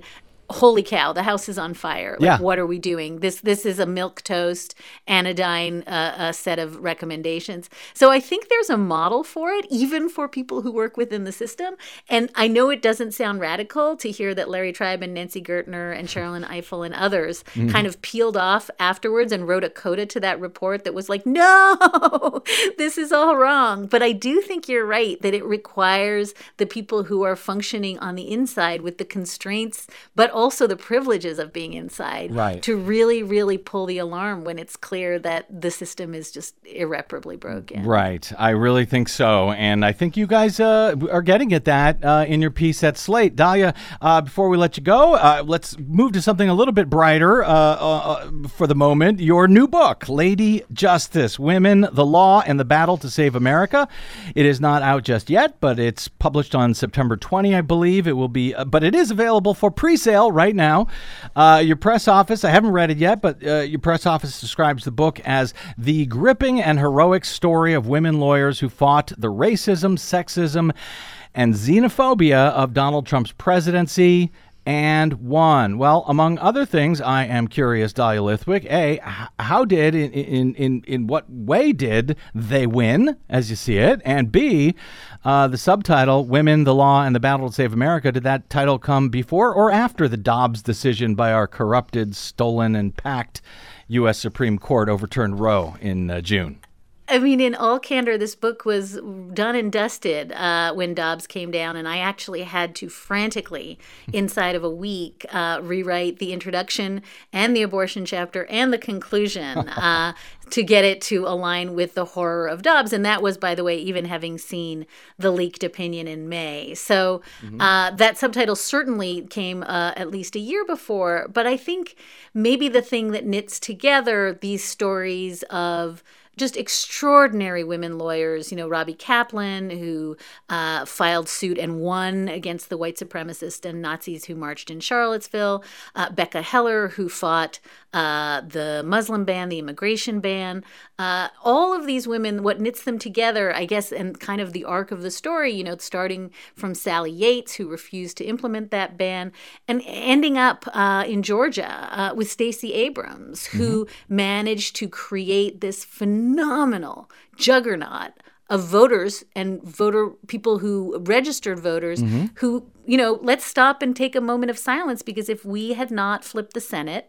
Speaker 7: holy cow, the house is on fire. Like,
Speaker 2: Yeah.
Speaker 7: what are we doing? This this is a milquetoast, anodyne uh, a set of recommendations. So I think there's a model for it, even for people who work within the system. And I know it doesn't sound radical to hear that Larry Tribe and Nancy Gertner and Sherilyn Ifill and others
Speaker 2: Mm-hmm.
Speaker 7: kind of peeled off afterwards and wrote a coda to that report that was like, no, this is all wrong. But I do think you're right that it requires the people who are functioning on the inside with the constraints, but also the privileges of being inside,
Speaker 2: Right.
Speaker 7: to really, really pull the alarm when it's clear that the system is just irreparably broken.
Speaker 2: Right. I really think so. And I think you guys uh, are getting at that uh, in your piece at Slate. Dahlia, uh, before we let you go, uh, let's move to something a little bit brighter uh, uh, for the moment. Your new book, Lady Justice, Women, the Law, and the Battle to Save America. It is not out just yet, but it's published on September twentieth, I believe. It will be, uh, but it is available for pre-sale right now. Uh, your press office, I haven't read it yet, but uh, your press office describes the book as the gripping and heroic story of women lawyers who fought the racism, sexism, and xenophobia of Donald Trump's presidency and won. Well, among other things, I am curious, Dahlia Lithwick, A, h- how did, in, in, in, in what way did they win, as you see it? And B, uh, the subtitle, Women, the Law, and the Battle to Save America, did that title come before or after the Dobbs decision by our corrupted, stolen, and packed U S Supreme Court overturned Roe in uh, June?
Speaker 7: I mean, in all candor, this book was done and dusted uh, when Dobbs came down, and I actually had to frantically, inside of a week, uh, rewrite the introduction and the abortion chapter and the conclusion uh, to get it to align with the horror of Dobbs. And that was, by the way, even having seen the leaked opinion in May. So uh, that subtitle certainly came uh, at least a year before, but I think maybe the thing that knits together these stories of just extraordinary women lawyers, you know, Robbie Kaplan, who uh, filed suit and won against the white supremacists and Nazis who marched in Charlottesville, uh, Becca Heller, who fought uh, the Muslim ban, the immigration ban. Uh, all of these women, what knits them together, I guess, and kind of the arc of the story, you know, starting from Sally Yates, who refused to implement that ban, and ending up uh, in Georgia uh, with Stacey Abrams, who mm-hmm. managed to create this phenomenal juggernaut of voters and voter people who registered voters mm-hmm. who, you know, let's stop and take a moment of silence, because if we had not flipped the Senate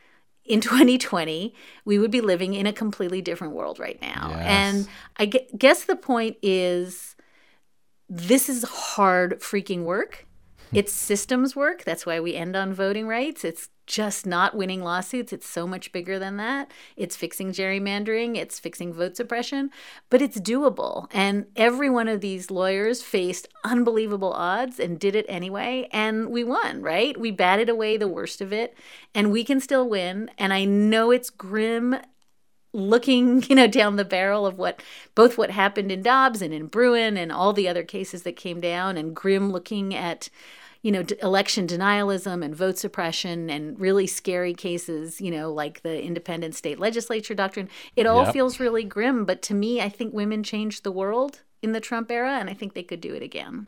Speaker 7: in twenty twenty, we would be living in a completely different world right now.
Speaker 2: Yes.
Speaker 7: And I guess the point is, this is hard freaking work. It's systems work. That's why we end on voting rights. It's just not winning lawsuits. It's so much bigger than that. It's fixing gerrymandering. It's fixing vote suppression. But it's doable. And every one of these lawyers faced unbelievable odds and did it anyway. And we won, right? We batted away the worst of it. And we can still win. And I know it's grim looking, you know, down the barrel of what both what happened in Dobbs and in Bruen and all the other cases that came down, and grim looking at, you know, d- election denialism and vote suppression and really scary cases, you know, like the independent state legislature doctrine. It all
Speaker 2: Yep.
Speaker 7: feels really grim. But to me, I think women changed the world in the Trump era, and I think they could do it again.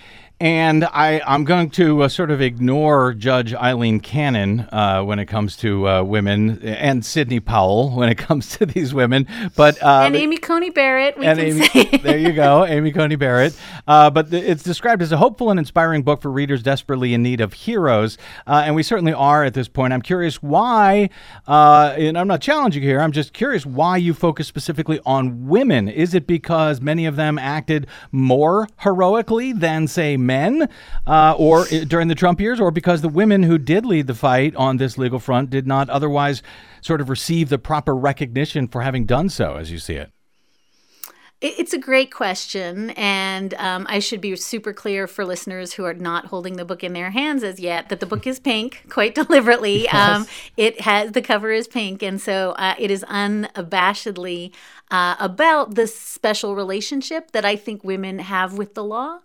Speaker 2: And I, I'm going to uh, sort of ignore Judge Eileen Cannon uh, when it comes to uh, women, and Sidney Powell when it comes to these women. But uh,
Speaker 7: and Amy Coney Barrett, we
Speaker 2: and
Speaker 7: can
Speaker 2: Amy,
Speaker 7: say.
Speaker 2: there you go, Amy Coney Barrett. Uh, but the, it's described as a hopeful and inspiring book for readers desperately in need of heroes. Uh, and we certainly are at this point. I'm curious why, uh, and I'm not challenging you here, I'm just curious why you focus specifically on women. Is it because many of them acted more heroically than, say, men uh, or during the Trump years, or because the women who did lead the fight on this legal front did not otherwise sort of receive the proper recognition for having done so, as you see it?
Speaker 7: It's a great question, and um, I should be super clear for listeners who are not holding the book in their hands as yet that the book is pink, quite deliberately. Yes. Um, it has the cover is pink, and so uh, it is unabashedly uh, about the special relationship that I think women have with the law.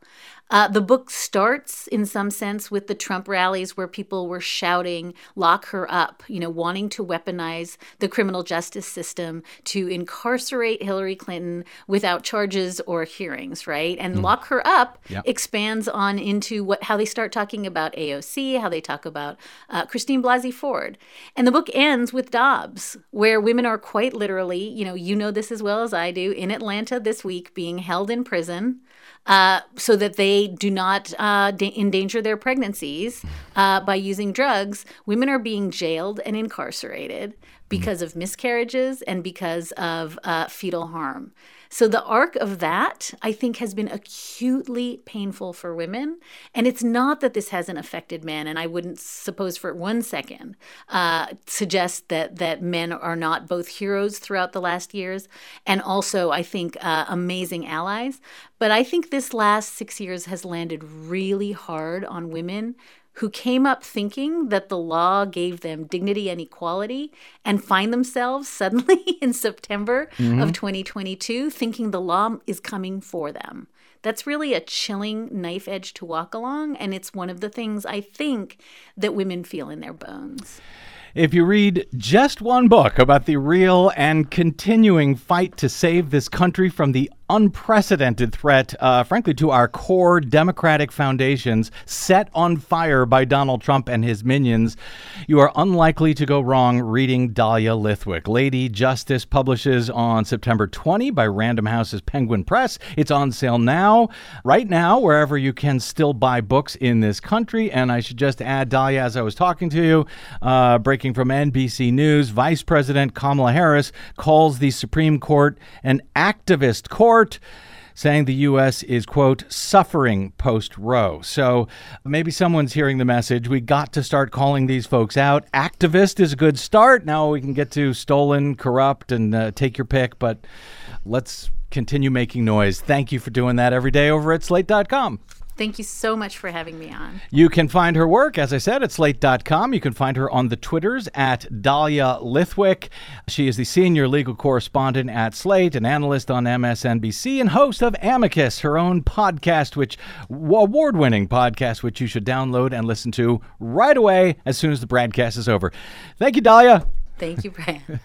Speaker 7: Uh, the book starts, in some sense, with the Trump rallies where people were shouting, lock her up, you know, wanting to weaponize the criminal justice system to incarcerate Hillary Clinton without charges or hearings, right? And mm. lock her up yep. expands on into what how they start talking about A O C, how they talk about uh, Christine Blasey Ford. And the book ends with Dobbs, where women are quite literally, you know, you know this as well as I do, in Atlanta this week being held in prison Uh, so that they do not uh, da- endanger their pregnancies uh, by using drugs. Women are being jailed and incarcerated because of miscarriages and because of uh, fetal harm. So the arc of that, I think, has been acutely painful for women. And it's not that this hasn't affected men. And I wouldn't suppose for one second uh, suggest that that men are not both heroes throughout the last years and also, I think, uh, amazing allies. But I think this last six years has landed really hard on women who came up thinking that the law gave them dignity and equality and find themselves suddenly in September mm-hmm. of twenty twenty-two thinking the law is coming for them. That's really a chilling knife edge to walk along, and it's one of the things I think that women feel in their bones.
Speaker 2: If you read just one book about the real and continuing fight to save this country from the unprecedented threat, uh, frankly, to our core democratic foundations set on fire by Donald Trump and his minions, you are unlikely to go wrong reading Dahlia Lithwick. Lady Justice publishes on September twentieth by Random House's Penguin Press. It's on sale now, right now, wherever you can still buy books in this country. And I should just add, Dahlia, as I was talking to you, uh, breaking from N B C News, Vice President Kamala Harris calls the Supreme Court an activist court, saying the U S is, quote, suffering post-Roe. So maybe someone's hearing the message. We got to start calling these folks out. Activist is a good start. Now we can get to stolen, corrupt, and uh, take your pick. But let's continue making noise. Thank you for doing that every day over at slate dot com.
Speaker 7: Thank you so much for having me on.
Speaker 2: You can find her work, as I said, at slate dot com. You can find her on the Twitters at Dahlia Lithwick. She is the senior legal correspondent at Slate, an analyst on M S N B C, and host of Amicus, her own podcast, which award-winning podcast, which you should download and listen to right away as soon as the broadcast is over. Thank you, Dahlia.
Speaker 7: Thank you, Brian.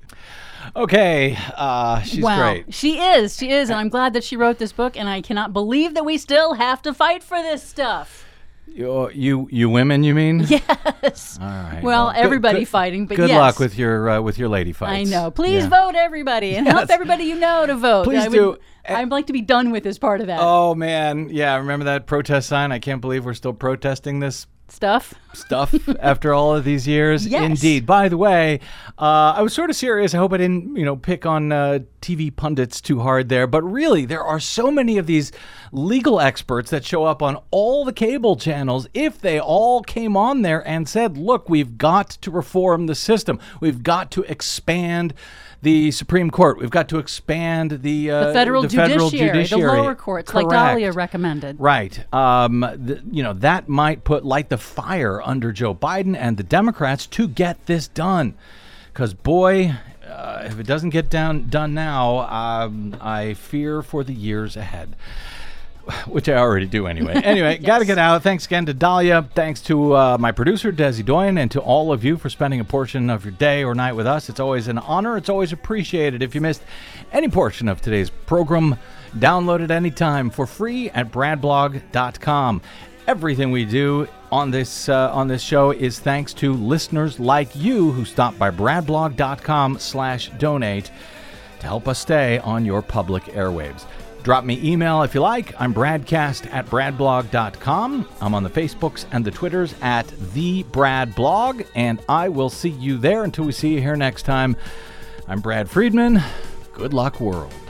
Speaker 2: Okay, uh, she's
Speaker 4: wow.
Speaker 2: great.
Speaker 4: She is, she is, and I'm glad that she wrote this book, and I cannot believe that we still have to fight for this stuff.
Speaker 2: You, you, you women, you mean?
Speaker 4: Yes.
Speaker 2: All right.
Speaker 4: Well,
Speaker 2: well
Speaker 4: everybody
Speaker 2: good, good,
Speaker 4: fighting, but
Speaker 2: good
Speaker 4: yes.
Speaker 2: luck with your uh, with your lady fights.
Speaker 4: I know. Please
Speaker 2: yeah.
Speaker 4: vote, everybody, and
Speaker 2: yes.
Speaker 4: help everybody you know to vote.
Speaker 2: Please
Speaker 4: I
Speaker 2: do.
Speaker 4: Would, I'd like to be done with this part of that.
Speaker 2: Oh man, yeah. Remember that protest sign? I can't believe we're still protesting this
Speaker 4: stuff.
Speaker 2: Stuff after all of these years.
Speaker 4: Yes.
Speaker 2: Indeed. By the way, uh, I was sort of serious. I hope I didn't, you know, pick on uh, T V pundits too hard there. But really, there are so many of these legal experts that show up on all the cable channels. If they all came on there and said, look, we've got to reform the system. We've got to expand the Supreme Court. We've got to expand the, uh,
Speaker 4: the, federal,
Speaker 2: the
Speaker 4: judiciary,
Speaker 2: federal judiciary,
Speaker 4: the lower courts,
Speaker 2: Correct.
Speaker 4: like Dahlia recommended.
Speaker 2: Right. Um, the, you know, that might put light the fire under Joe Biden and the Democrats to get this done. Because, boy, uh, if it doesn't get down done now, um, I fear for the years ahead. Which I already do anyway. Anyway, yes. Got to get out. Thanks again to Dahlia. Thanks to uh, my producer, Desi Doyen, and to all of you for spending a portion of your day or night with us. It's always an honor. It's always appreciated. If you missed any portion of today's program, download it anytime for free at brad blog dot com. Everything we do on this uh, on this show is thanks to listeners like you who stop by brad blog dot com slash donate to help us stay on your public airwaves. Drop me email if you like. I'm bradcast at brad blog dot com. I'm on the Facebooks and the Twitters at the Brad Blog, and I will see you there until we see you here next time. I'm Brad Friedman. Good luck, world.